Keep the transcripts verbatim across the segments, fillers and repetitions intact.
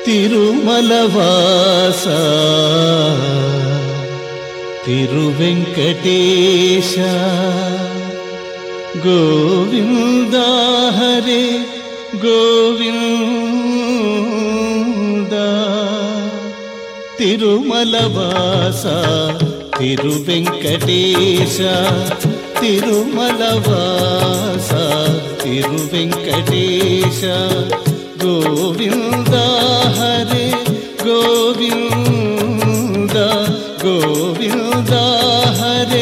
తిరుమలవాస తిరువెంకటేశ గోవింద హరే గోవింద తిరుమలవాస తిరువెంకటేశ తిరుమలవాస తిరువెంకటేశ గోవింద హరే గోవింద గోవింద హరే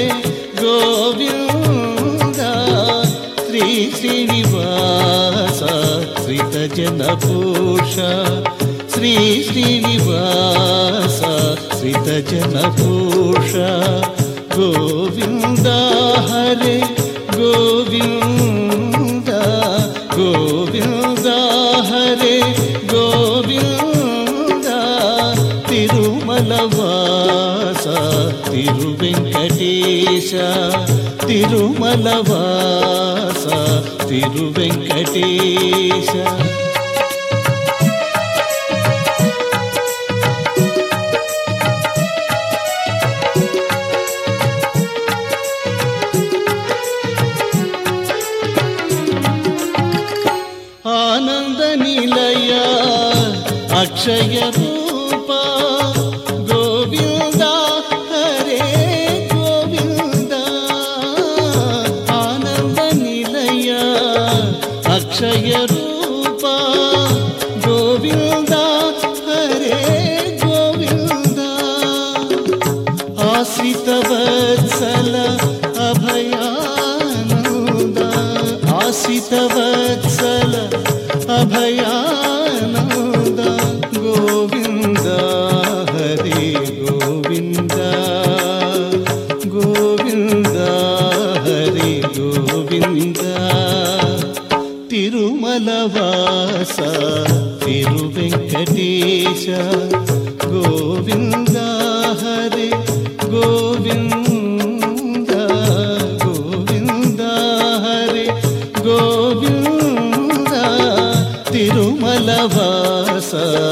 గోవింద శ్రీ శ్రీనివాస శ్రీతజనపూష శ్రీ శ్రీనివాస శ్రీతజనపూష గోవింద హరే గోవింద గోవింద హరే గోవింద తిరుమలవాస తిరువెంకటేశ తిరుమలవాస తిరువెంకటేశ ఆనంద నిలయ అక్షయ రూప గోవింద హరే గోవింద ఆనంద నిలయ అక్షయ రూప గోవింద హరే గోవింద ఆశ్రిత వత్సల అభయానంద ఆశ్రిత వత్సల అభయానంద గోవింద హరే గోవింద గోవింద హరే గోవింద తిరుమలవాస తిరువెంకటేశ గోవింద హరే గోవింద గోవింద హరే గోవింద తిరుమలవాస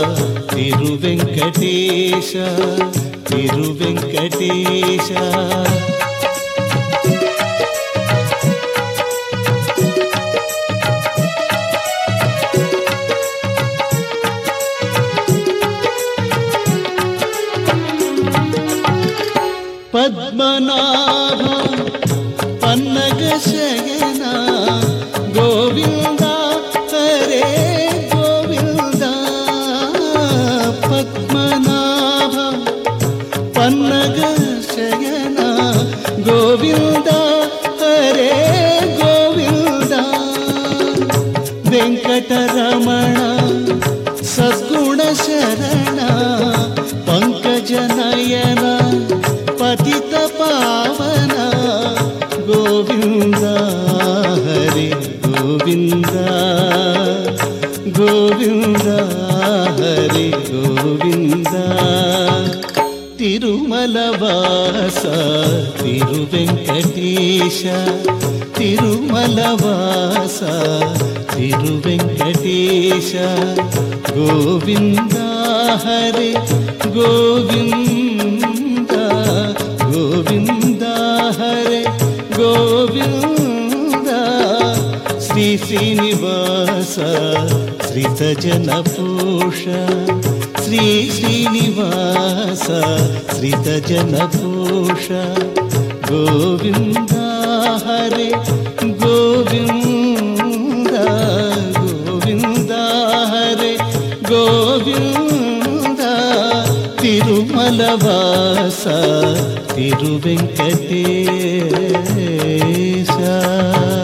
తిరువెంకటేశ తిరువెంకటేశ పద్మనాభ పన్నగ శయన గోవింద హరే గోవింద పద్మనాభ పన్నగ శయన గోవింద హరే గోవింద వెంకటరమణ సద్గుణ శరణ పంకజనయన పతిత పావన గోవింద హరే గోవింద గోవింద హరే గోవింద తిరుమలవాస తిరువెంకటేశ తిరుమలవాస తిరువెంకటేశ గోవింద హరే గోవింద గోవింద హరే గోవింద శ్రీ శ్రీనివాస శ్రీతజనపూష శ్రీ శ్రీనివాస శ్రీతజనపూష గోవింద హరే గోవింద గోవింద హరే గోవింద తిరుమలవాస తిరువెంకటేశ